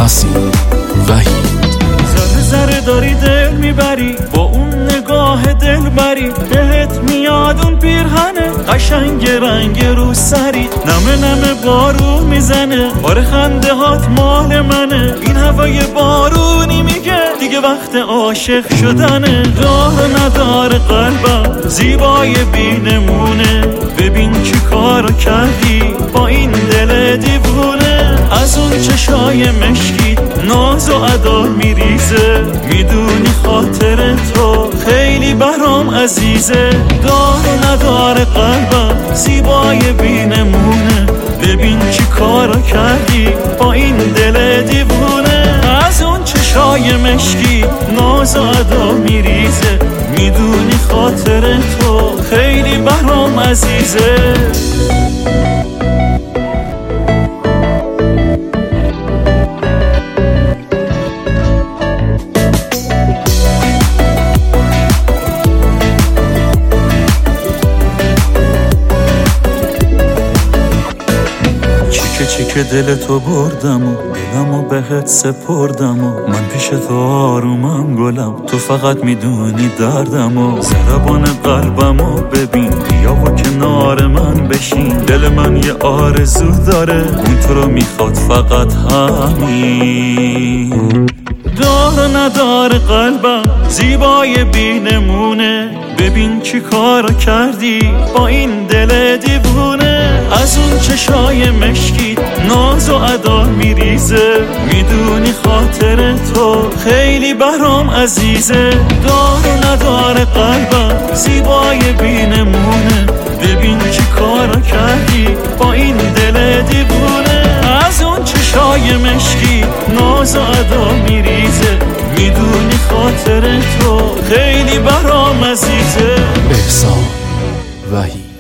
نسیم وحید. ذره ذره داری دل میبری با اون نگاه دل بری، بهت میاد اون پیرهنه قشنگ رنگ رو سری، نمه نمه بارون میزنه بار خنده هات مال منه، این هوای بارونی میگه دیگه وقت عاشق شدنه. دار نداره قلبم زیبای بینمونه، ببین چی کار کردی با این دل دیوونه، از اون چشای مشکی ناز و ادا میریزه، میدونی خاطر تو خیلی برام عزیزه. دار نداره قلبم زیبای بینمونه، ببین چی کارا کردی با این دل دیوونه، از اون چشای مشکی ناز و ادا میریزه، میدونی خاطر تو خیلی برام عزیزه. چیکه دل تو بردم و دلمو بهت سپردم و من پیش تو آرومم گلم، تو فقط میدونی دردم و ضربان قلبمو ببین، بیا و کنار من بشین، دل من یه آرزو داره اون تو رو میخواد فقط همین. دار نداره قلبم زیبای بینمونه، ببین چی کار کردی با این دل دیوونه، از اون چشای مشکی ناز و ادا میریزه، میدونی خاطر تو خیلی برام عزیزه. دار نداره قلبم زیبای بینمونه، ببین چی کار کردی با این دل دیوونه، از اون چشای مشکی ناز و ادا میریزه، میدونی خاطر تو خیلی برام عزیزه. احسان وحید.